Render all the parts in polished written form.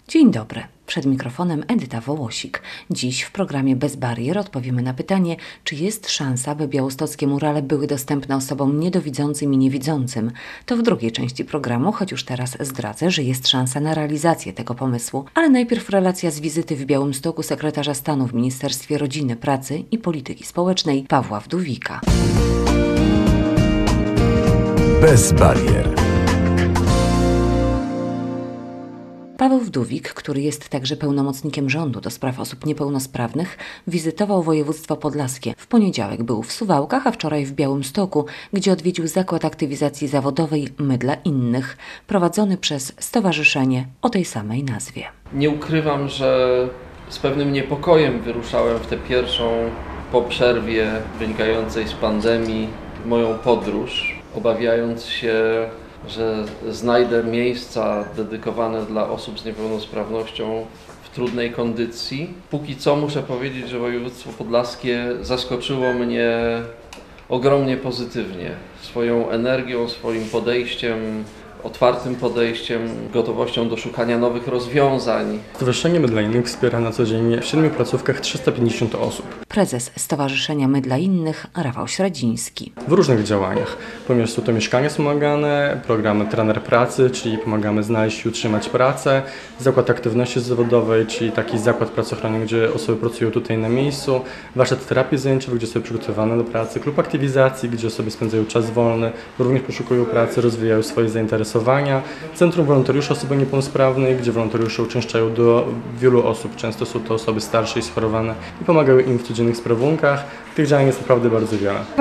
Dzień dobry. Przed mikrofonem Edyta Wołosik. Dziś w programie Bez Barier odpowiemy na pytanie, czy jest szansa, by białostockie murale były dostępne osobom niedowidzącym i niewidzącym. To w drugiej części programu, choć już teraz zdradzę, że jest szansa na realizację tego pomysłu. Ale najpierw relacja z wizyty w Białymstoku sekretarza stanu w Ministerstwie Rodziny, Pracy i Polityki Społecznej Pawła Wdówika. Bez barier. Paweł Wdówik, który jest także pełnomocnikiem rządu do spraw osób niepełnosprawnych, wizytował województwo podlaskie. W poniedziałek był w Suwałkach, a wczoraj w Białymstoku, gdzie odwiedził zakład aktywizacji zawodowej My dla Innych, prowadzony przez stowarzyszenie o tej samej nazwie. Nie ukrywam, że z pewnym niepokojem wyruszałem w tę pierwszą po przerwie wynikającej z pandemii moją podróż, obawiając się, że znajdę miejsca dedykowane dla osób z niepełnosprawnością w trudnej kondycji. Póki co muszę powiedzieć, że województwo podlaskie zaskoczyło mnie ogromnie pozytywnie swoją energią, swoim podejściem, otwartym podejściem, gotowością do szukania nowych rozwiązań. Stowarzyszenie My dla Innych wspiera na co dzień w 7 placówkach 350 osób. Prezes Stowarzyszenia My dla Innych Rafał Śradziński. W różnych działaniach, ponieważ są to mieszkania wspomagane, programy trener pracy, czyli pomagamy znaleźć i utrzymać pracę, zakład aktywności zawodowej, czyli taki zakład pracochronny, gdzie osoby pracują tutaj na miejscu, warsztat terapii zajęciowej, gdzie są przygotowane do pracy, klub aktywizacji, gdzie osoby spędzają czas wolny, również poszukują pracy, rozwijają swoje zainteresowania, Centrum Wolontariuszy Osób Niepełnosprawnych, gdzie wolontariusze uczęszczają do wielu osób, często są to osoby starsze i schorowane i pomagają im w codziennych sprawunkach. Tych działań jest naprawdę bardzo wiele. W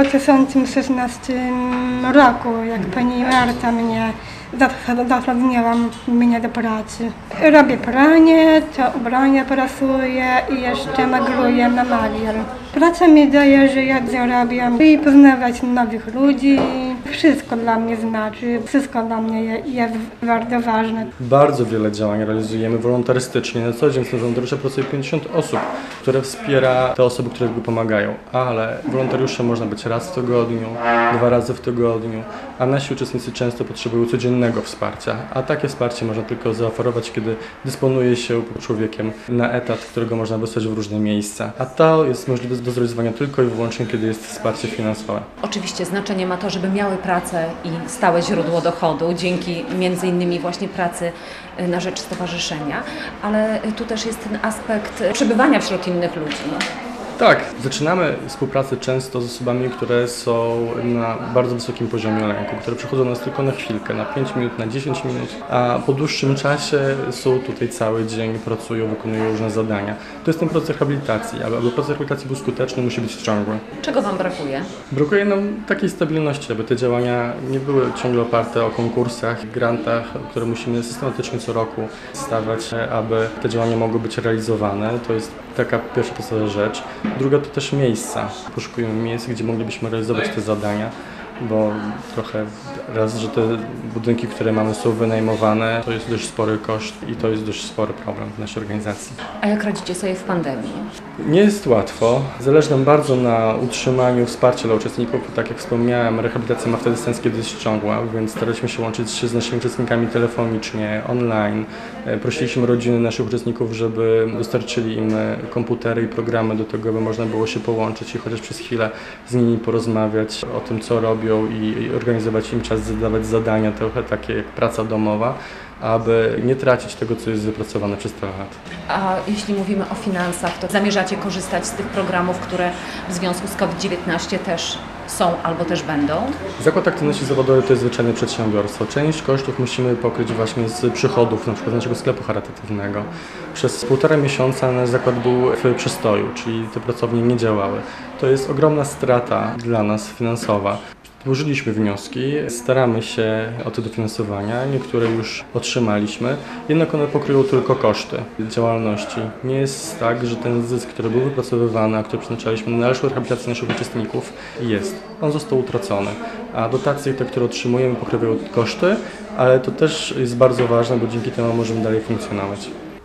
2016 roku, jak pani Marta mnie zatrudniała mnie do pracy. Robię pranie, to ubrania prasuję i jeszcze magluję na magier. Praca mi daje, że ja zarabiam i poznawać nowych ludzi. Wszystko dla mnie znaczy, wszystko dla mnie jest bardzo ważne. Bardzo wiele działań realizujemy wolontarystycznie. Na co dzień w wolontariusze pracuje 50 osób, które wspiera te osoby, które pomagają. Ale wolontariusze można być raz w tygodniu, 2 razy w tygodniu, a nasi uczestnicy często potrzebują codziennego wsparcia. A takie wsparcie można tylko zaoferować, kiedy dysponuje się człowiekiem na etat, którego można wysłać w różne miejsca. A to jest możliwe do zrealizowania tylko i wyłącznie, kiedy jest wsparcie finansowe. Oczywiście znaczenie ma to, żeby miały pracę i stałe źródło dochodu dzięki między innymi właśnie pracy na rzecz stowarzyszenia, ale tu też jest ten aspekt przebywania wśród innych ludzi. Tak, zaczynamy współpracę często z osobami, które są na bardzo wysokim poziomie lęku, które przychodzą do nas tylko na chwilkę, na 5 minut, na 10 minut, a po dłuższym czasie są tutaj cały dzień, pracują, wykonują różne zadania. To jest ten proces rehabilitacji, aby proces rehabilitacji był skuteczny, musi być ciągły. Czego Wam brakuje? Brakuje nam takiej stabilności, aby te działania nie były ciągle oparte o konkursach, grantach, które musimy systematycznie co roku stawiać, aby te działania mogły być realizowane. To jest taka pierwsza podstawowa rzecz. Druga to też miejsca. Poszukujemy miejsc, gdzie moglibyśmy realizować te zadania, bo trochę raz, że te budynki, które mamy, są wynajmowane, to jest dość spory koszt i to jest dość spory problem w naszej organizacji. A jak radzicie sobie w pandemii? Nie jest łatwo. Zależy nam bardzo na utrzymaniu wsparcia dla uczestników. Tak jak wspomniałem, rehabilitacja ma wtedy sens, kiedy jest ciągła, więc staraliśmy się łączyć się z naszymi uczestnikami telefonicznie, online. Prosiliśmy rodziny naszych uczestników, żeby dostarczyli im komputery i programy do tego, aby można było się połączyć i chociaż przez chwilę z nimi porozmawiać o tym, co robią i organizować im czas, zadawać zadania, trochę takie jak praca domowa, aby nie tracić tego, co jest wypracowane przez tyle lat. A jeśli mówimy o finansach, to zamierzacie korzystać z tych programów, które w związku z COVID-19 też są albo też będą? Zakład aktywności zawodowej to jest zwyczajne przedsiębiorstwo. Część kosztów musimy pokryć właśnie z przychodów, na przykład z naszego sklepu charytatywnego. Przez 1,5 miesiąca nasz zakład był w przestoju, czyli te pracownie nie działały. To jest ogromna strata dla nas finansowa. Złożyliśmy wnioski, staramy się o te dofinansowania, niektóre już otrzymaliśmy, jednak one pokryją tylko koszty działalności. Nie jest tak, że ten zysk, który był wypracowywany, a który przeznaczaliśmy na dalszą rehabilitację naszych uczestników, jest. On został utracony, a dotacje te, które otrzymujemy, pokrywają koszty, ale to też jest bardzo ważne, bo dzięki temu możemy dalej funkcjonować.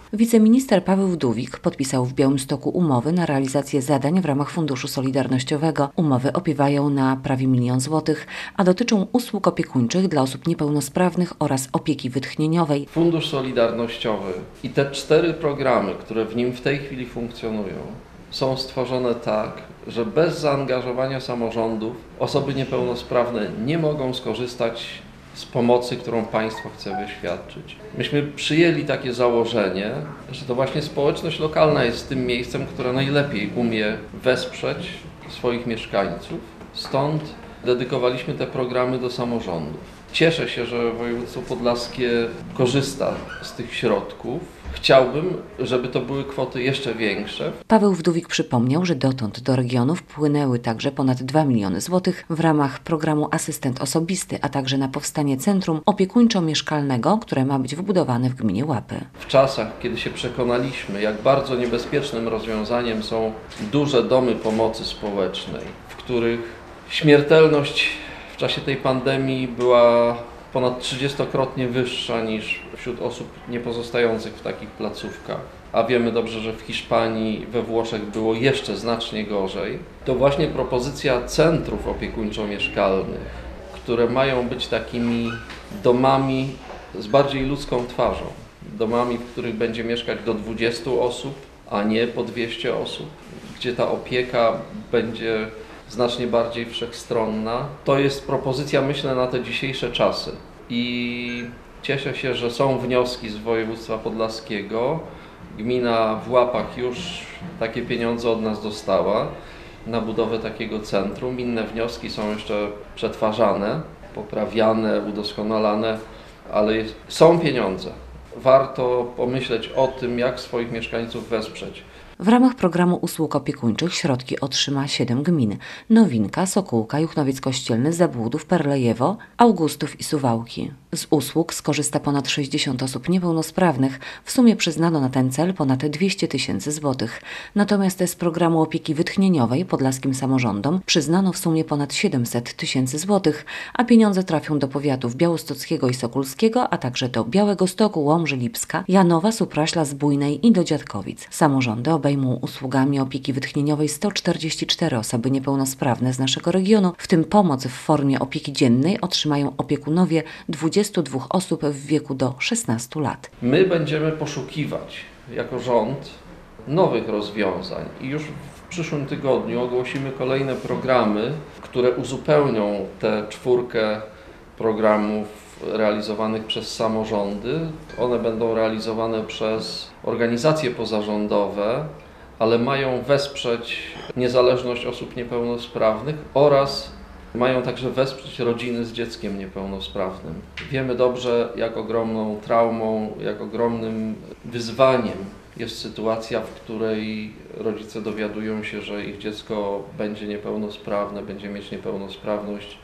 Wiceminister Paweł Wdówik podpisał w Białymstoku umowy na realizację zadań w ramach Funduszu Solidarnościowego. Umowy opiewają na prawie 1 000 000 złotych, a dotyczą usług opiekuńczych dla osób niepełnosprawnych oraz opieki wytchnieniowej. Fundusz Solidarnościowy i te 4 programy, które w nim w tej chwili funkcjonują, są stworzone tak, że bez zaangażowania samorządów osoby niepełnosprawne nie mogą skorzystać z pomocy, którą państwo chce wyświadczyć. Myśmy przyjęli takie założenie, że to właśnie społeczność lokalna jest tym miejscem, które najlepiej umie wesprzeć swoich mieszkańców. Stąd dedykowaliśmy te programy do samorządów. Cieszę się, że województwo podlaskie korzysta z tych środków. Chciałbym, żeby to były kwoty jeszcze większe. Paweł Wdówik przypomniał, że dotąd do regionów wpłynęły także ponad 2 miliony złotych w ramach programu Asystent Osobisty, a także na powstanie centrum opiekuńczo-mieszkalnego, które ma być wybudowane w gminie Łapy. W czasach, kiedy się przekonaliśmy, jak bardzo niebezpiecznym rozwiązaniem są duże domy pomocy społecznej, w których śmiertelność w czasie tej pandemii była ponad 30-krotnie wyższa niż wśród osób niepozostających w takich placówkach, a wiemy dobrze, że w Hiszpanii, we Włoszech było jeszcze znacznie gorzej, to właśnie propozycja centrów opiekuńczo-mieszkalnych, które mają być takimi domami z bardziej ludzką twarzą, domami, w których będzie mieszkać do 20 osób, a nie po 200 osób, gdzie ta opieka będzie znacznie bardziej wszechstronna. To jest propozycja, myślę, na te dzisiejsze czasy. I cieszę się, że są wnioski z województwa podlaskiego. Gmina w Łapach już takie pieniądze od nas dostała na budowę takiego centrum. Inne wnioski są jeszcze przetwarzane, poprawiane, udoskonalane, ale są pieniądze. Warto pomyśleć o tym, jak swoich mieszkańców wesprzeć. W ramach programu usług opiekuńczych środki otrzyma 7 gmin: Nowinka, Sokółka, Juchnowiec Kościelny, Zabłudów, Perlejewo, Augustów i Suwałki. Z usług skorzysta ponad 60 osób niepełnosprawnych. W sumie przyznano na ten cel ponad 200 000 złotych. Natomiast z programu opieki wytchnieniowej podlaskim samorządom przyznano w sumie ponad 700 000 złotych, a pieniądze trafią do powiatów białostockiego i sokólskiego, a także do Białegostoku, Łomży, Lipska, Janowa, Supraśla, Zbójnej i do Dziadkowic. Samorządy obejmą usługami opieki wytchnieniowej 144 osoby niepełnosprawne z naszego regionu, w tym pomoc w formie opieki dziennej otrzymają opiekunowie 22 osób w wieku do 16 lat. My będziemy poszukiwać jako rząd nowych rozwiązań i już w przyszłym tygodniu ogłosimy kolejne programy, które uzupełnią tę 4 programów realizowanych przez samorządy. One będą realizowane przez organizacje pozarządowe, ale mają wesprzeć niezależność osób niepełnosprawnych oraz mają także wesprzeć rodziny z dzieckiem niepełnosprawnym. Wiemy dobrze, jak ogromną traumą, jak ogromnym wyzwaniem jest sytuacja, w której rodzice dowiadują się, że ich dziecko będzie niepełnosprawne, będzie mieć niepełnosprawność.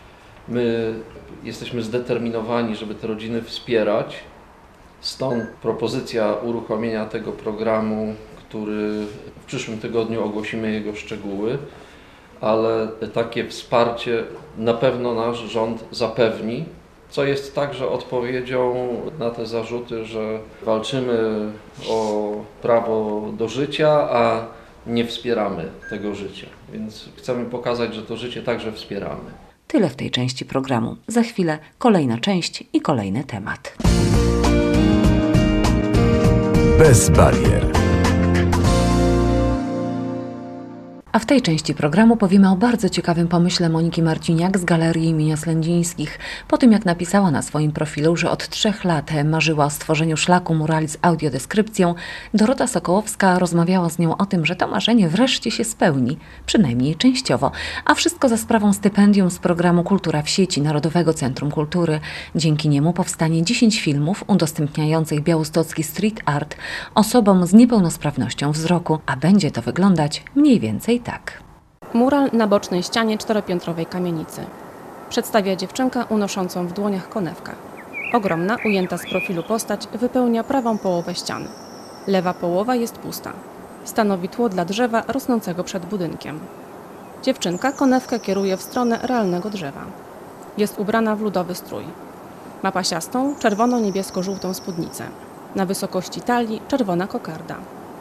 My jesteśmy zdeterminowani, żeby te rodziny wspierać. Stąd propozycja uruchomienia tego programu, który w przyszłym tygodniu ogłosimy jego szczegóły, ale takie wsparcie na pewno nasz rząd zapewni, co jest także odpowiedzią na te zarzuty, że walczymy o prawo do życia, a nie wspieramy tego życia. Więc chcemy pokazać, że to życie także wspieramy. Tyle w tej części programu. Za chwilę kolejna część i kolejny temat. Bez barier. A w tej części programu powiemy o bardzo ciekawym pomyśle Moniki Marciniak z Galerii imienia Slędzińskich. Po tym, jak napisała na swoim profilu, że od 3 lat marzyła o stworzeniu szlaku murali z audiodeskrypcją, Dorota Sokołowska rozmawiała z nią o tym, że to marzenie wreszcie się spełni, przynajmniej częściowo, a wszystko za sprawą stypendium z programu Kultura w sieci Narodowego Centrum Kultury. Dzięki niemu powstanie 10 filmów udostępniających białostocki street art osobom z niepełnosprawnością wzroku, a będzie to wyglądać mniej więcej tak. Mural na bocznej ścianie 4-piętrowej kamienicy. Przedstawia dziewczynkę unoszącą w dłoniach konewkę. Ogromna, ujęta z profilu postać wypełnia prawą połowę ściany. Lewa połowa jest pusta. Stanowi tło dla drzewa rosnącego przed budynkiem. Dziewczynka konewkę kieruje w stronę realnego drzewa. Jest ubrana w ludowy strój. Ma pasiastą, czerwono-niebiesko-żółtą spódnicę. Na wysokości talii czerwona kokarda.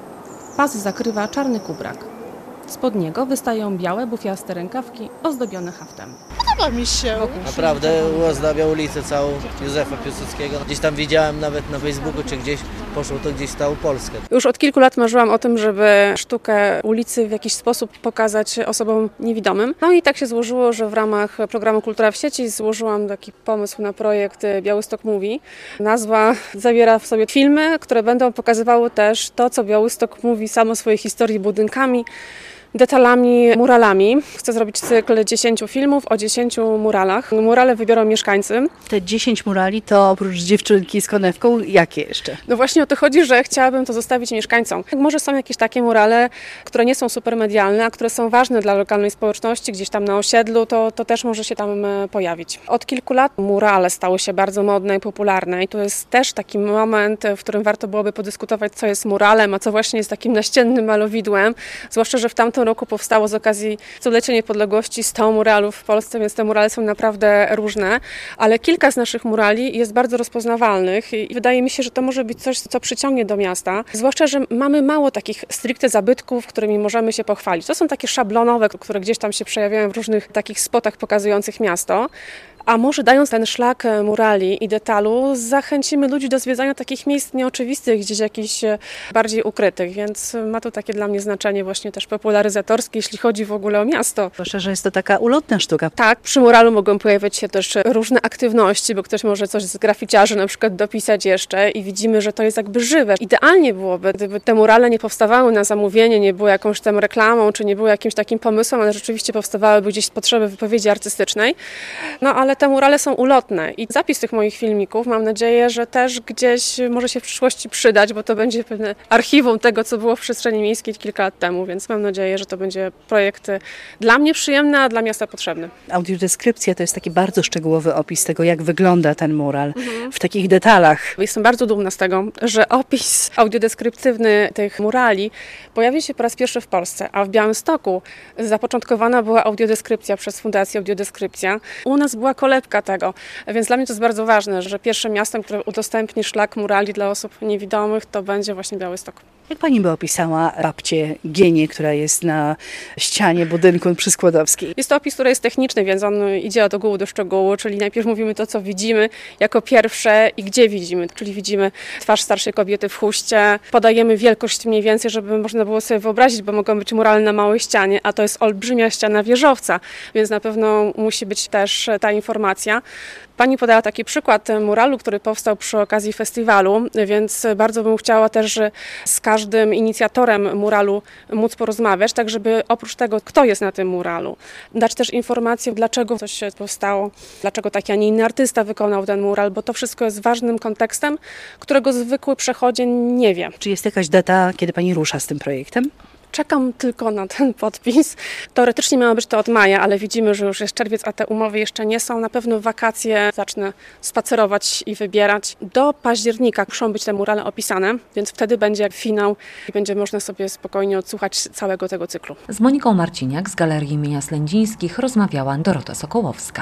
Pas zakrywa czarny kubrak. Spod niego wystają białe, bufiaste rękawki ozdobione haftem. Podoba mi się. Naprawdę uozdabia ulicę całą Józefa Piłsudskiego. Gdzieś tam widziałem nawet na Facebooku, czy gdzieś poszło to gdzieś w całą Polskę. Już od kilku lat marzyłam o tym, żeby sztukę ulicy w jakiś sposób pokazać osobom niewidomym. No i tak się złożyło, że w ramach programu Kultura w sieci złożyłam taki pomysł na projekt Białystok Mówi. Nazwa zawiera w sobie filmy, które będą pokazywały też to, co Białystok mówi sam o swojej historii budynkami, detalami, muralami. Chcę zrobić cykl 10 filmów o 10 muralach. Murale wybiorą mieszkańcy. Te 10 murali to oprócz dziewczynki z konewką, jakie jeszcze? No właśnie o to chodzi, że chciałabym to zostawić mieszkańcom. Może są jakieś takie murale, które nie są super medialne, a które są ważne dla lokalnej społeczności, gdzieś tam na osiedlu, to też może się tam pojawić. Od kilku lat murale stały się bardzo modne i popularne i to jest też taki moment, w którym warto byłoby podyskutować, co jest muralem, a co właśnie jest takim naściennym malowidłem, zwłaszcza, że w tamtym roku powstało z okazji stulecia niepodległości 100 muralów w Polsce, więc te murale są naprawdę różne, ale kilka z naszych murali jest bardzo rozpoznawalnych i wydaje mi się, że to może być coś, co przyciągnie do miasta, zwłaszcza, że mamy mało takich stricte zabytków, którymi możemy się pochwalić. To są takie szablonowe, które gdzieś tam się przejawiają w różnych takich spotach pokazujących miasto. A może dając ten szlak murali i detalu, zachęcimy ludzi do zwiedzania takich miejsc nieoczywistych, gdzieś jakichś bardziej ukrytych, więc ma to takie dla mnie znaczenie właśnie też popularyzatorskie, jeśli chodzi w ogóle o miasto. Zwłaszcza, że jest to taka ulotna sztuka. Tak, przy muralu mogą pojawiać się też różne aktywności, bo ktoś może coś z graficiarzy na przykład dopisać jeszcze i widzimy, że to jest jakby żywe. Idealnie byłoby, gdyby te murale nie powstawały na zamówienie, nie były jakąś tam reklamą, czy nie były jakimś takim pomysłem, ale rzeczywiście powstawałyby gdzieś z potrzeby wypowiedzi artystycznej. No ale te murale są ulotne i zapis tych moich filmików mam nadzieję, że też gdzieś może się w przyszłości przydać, bo to będzie pewne archiwum tego, co było w przestrzeni miejskiej kilka lat temu, więc mam nadzieję, że to będzie projekt dla mnie przyjemny, a dla miasta potrzebny. Audiodeskrypcja to jest taki bardzo szczegółowy opis tego, jak wygląda ten mural w takich detalach. Jestem bardzo dumna z tego, że opis audiodeskryptywny tych murali pojawi się po raz pierwszy w Polsce, a w Białymstoku zapoczątkowana była audiodeskrypcja przez Fundację Audiodeskrypcja. U nas była kolebka tego, więc dla mnie to jest bardzo ważne, że pierwszym miastem, które udostępni szlak murali dla osób niewidomych, to będzie właśnie Białystok. Jak pani by opisała babcię Gienię, która jest na ścianie budynku przy Skłodowskiej? Jest to opis, który jest techniczny, więc on idzie od ogółu do szczegółu, czyli najpierw mówimy to, co widzimy jako pierwsze i gdzie widzimy, czyli widzimy twarz starszej kobiety w chuście, podajemy wielkość mniej więcej, żeby można było sobie wyobrazić, bo mogą być murale na małej ścianie, a to jest olbrzymia ściana wieżowca, więc na pewno musi być też ta informacja. Pani podała taki przykład muralu, który powstał przy okazji festiwalu, więc bardzo bym chciała też z każdym inicjatorem muralu móc porozmawiać, tak żeby oprócz tego, kto jest na tym muralu, dać też informację, dlaczego coś powstało, dlaczego taki, a nie inny artysta wykonał ten mural, bo to wszystko jest ważnym kontekstem, którego zwykły przechodzień nie wie. Czy jest jakaś data, kiedy pani rusza z tym projektem? Czekam tylko na ten podpis. Teoretycznie miało być to od maja, ale widzimy, że już jest czerwiec, a te umowy jeszcze nie są. Na pewno w wakacje zacznę spacerować i wybierać. Do października muszą być te murale opisane, więc wtedy będzie finał i będzie można sobie spokojnie odsłuchać całego tego cyklu. Z Moniką Marciniak z Galerii imienia Slędzińskich rozmawiała Dorota Sokołowska.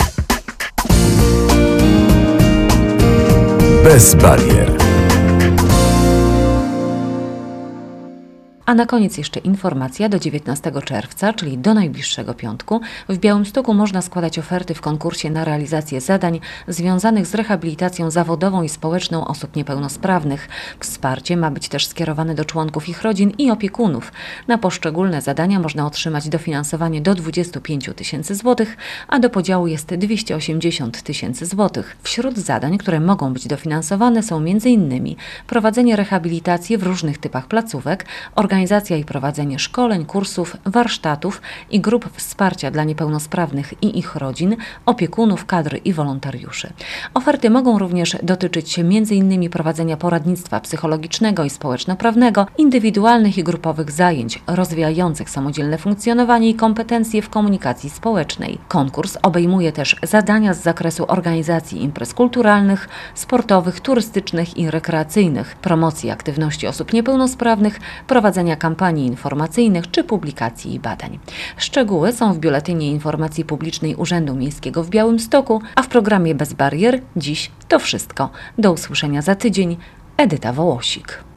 Bez barier. A na koniec jeszcze informacja, do 19 czerwca, czyli do najbliższego piątku, w Białymstoku można składać oferty w konkursie na realizację zadań związanych z rehabilitacją zawodową i społeczną osób niepełnosprawnych. Wsparcie ma być też skierowane do członków ich rodzin i opiekunów. Na poszczególne zadania można otrzymać dofinansowanie do 25 000 złotych, a do podziału jest 280 000 złotych. Wśród zadań, które mogą być dofinansowane, są m.in. prowadzenie rehabilitacji w różnych typach placówek, organizacja i prowadzenie szkoleń, kursów, warsztatów i grup wsparcia dla niepełnosprawnych i ich rodzin, opiekunów, kadry i wolontariuszy. Oferty mogą również dotyczyć m.in. prowadzenia poradnictwa psychologicznego i społeczno-prawnego, indywidualnych i grupowych zajęć rozwijających samodzielne funkcjonowanie i kompetencje w komunikacji społecznej. Konkurs obejmuje też zadania z zakresu organizacji imprez kulturalnych, sportowych, turystycznych i rekreacyjnych, promocji aktywności osób niepełnosprawnych, prowadzenia kampanii informacyjnych czy publikacji i badań. Szczegóły są w Biuletynie Informacji Publicznej Urzędu Miejskiego w Białymstoku, a w programie Bez Barier dziś to wszystko. Do usłyszenia za tydzień. Edyta Wołosik.